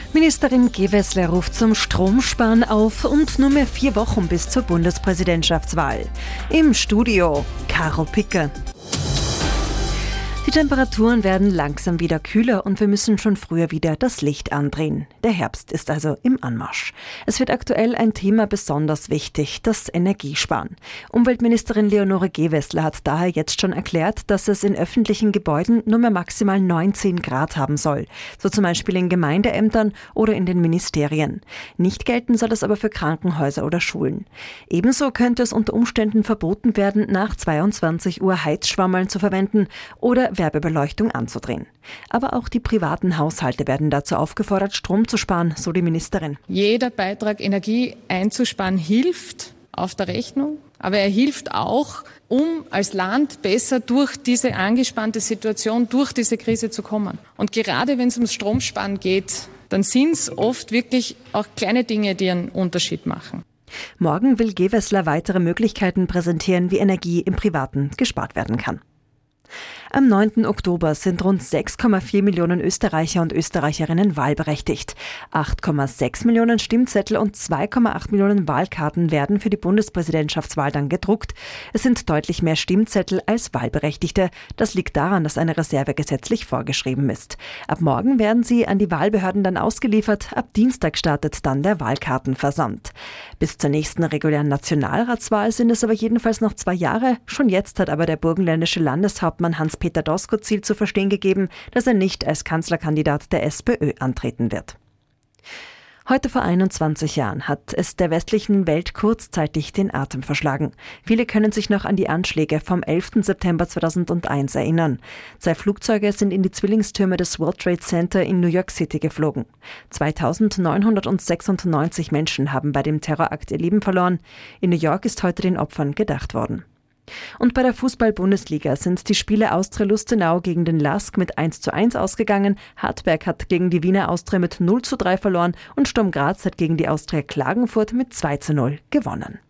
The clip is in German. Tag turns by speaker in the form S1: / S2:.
S1: Ministerin Gewessler ruft zum Stromsparen auf und nur mehr 4 Wochen bis zur Bundespräsidentschaftswahl. Im Studio Caro Picker. Die Temperaturen werden langsam wieder kühler und wir müssen schon früher wieder das Licht andrehen. Der Herbst ist also im Anmarsch. Es wird aktuell ein Thema besonders wichtig, das Energiesparen. Umweltministerin Leonore Gewessler hat daher jetzt schon erklärt, dass es in öffentlichen Gebäuden nur mehr maximal 19 Grad haben soll. So zum Beispiel in Gemeindeämtern oder in den Ministerien. Nicht gelten soll es aber für Krankenhäuser oder Schulen. Ebenso könnte es unter Umständen verboten werden, nach 22 Uhr Heizschwammeln zu verwenden oder Werbebeleuchtung anzudrehen. Aber auch die privaten Haushalte werden dazu aufgefordert, Strom zu sparen, so die Ministerin.
S2: Jeder Beitrag, Energie einzusparen, hilft auf der Rechnung, aber er hilft auch, um als Land besser durch diese angespannte Situation, durch diese Krise zu kommen. Und gerade wenn es ums Stromsparen geht, dann sind es oft wirklich auch kleine Dinge, die einen Unterschied machen.
S1: Morgen will Gewessler weitere Möglichkeiten präsentieren, wie Energie im Privaten gespart werden kann. Am 9. Oktober sind rund 6,4 Millionen Österreicher und Österreicherinnen wahlberechtigt. 8,6 Millionen Stimmzettel und 2,8 Millionen Wahlkarten werden für die Bundespräsidentschaftswahl dann gedruckt. Es sind deutlich mehr Stimmzettel als Wahlberechtigte. Das liegt daran, dass eine Reserve gesetzlich vorgeschrieben ist. Ab morgen werden sie an die Wahlbehörden dann ausgeliefert. Ab Dienstag startet dann der Wahlkartenversand. Bis zur nächsten regulären Nationalratswahl sind es aber jedenfalls noch 2 Jahre. Schon jetzt hat aber der burgenländische Landeshauptmann Hans-Peter Doskozil zu verstehen gegeben, dass er nicht als Kanzlerkandidat der SPÖ antreten wird. Heute vor 21 Jahren hat es der westlichen Welt kurzzeitig den Atem verschlagen. Viele können sich noch an die Anschläge vom 11. September 2001 erinnern. 2 Flugzeuge sind in die Zwillingstürme des World Trade Center in New York City geflogen. 2996 Menschen haben bei dem Terrorakt ihr Leben verloren. In New York ist heute den Opfern gedacht worden. Und bei der Fußball-Bundesliga sind die Spiele Austria Lustenau gegen den LASK mit 1:1 ausgegangen. Hartberg hat gegen die Wiener Austria mit 0:3 verloren und Sturm Graz hat gegen die Austria Klagenfurt mit 2:0 gewonnen.